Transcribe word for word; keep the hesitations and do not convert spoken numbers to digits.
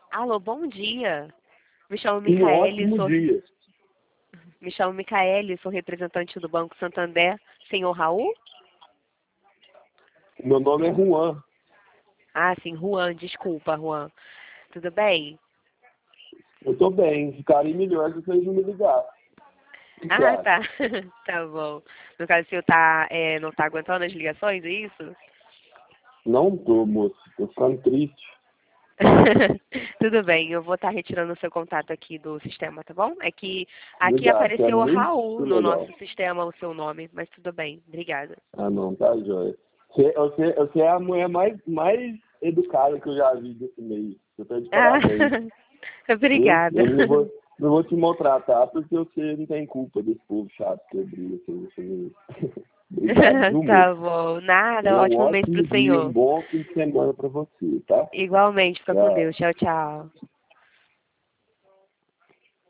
Alô, bom dia. Me chamo Um Micaele, ótimo sou, dia. me chamo Micaele, sou representante do Banco Santander. Senhor Raul? Meu nome é Juan. Ah, sim, Juan, desculpa, Juan. Tudo bem? Eu tô bem. Ficaria melhor se vocês não me ligassem. O que você Ah, acha? tá. Tá bom. No caso, o senhor tá, é, não tá aguentando as ligações, é isso? Não tô, moço. Tô ficando triste. Tudo bem, eu vou estar retirando o seu contato aqui do sistema, tá bom? É que aqui Obrigado. Você é apareceu muito Raul no nosso legal. sistema, o seu nome, mas tudo bem, obrigada. Ah, não. Tá, joia. Você, você, você é a mulher mais, mais educada que eu já vi desse mês. Você tá de Ah, parabéns. Viu? obrigada. Eu não vou, não vou te maltratar porque você não tem culpa desse povo chato que eu brigo com você. Obrigado, viu, moço? Tá bom, nada, Um ótimo mês pro ótimo dia, um senhor. bom fim de semana pra você, tá? Igualmente, fica com Tchau. Deus. Tchau, tchau.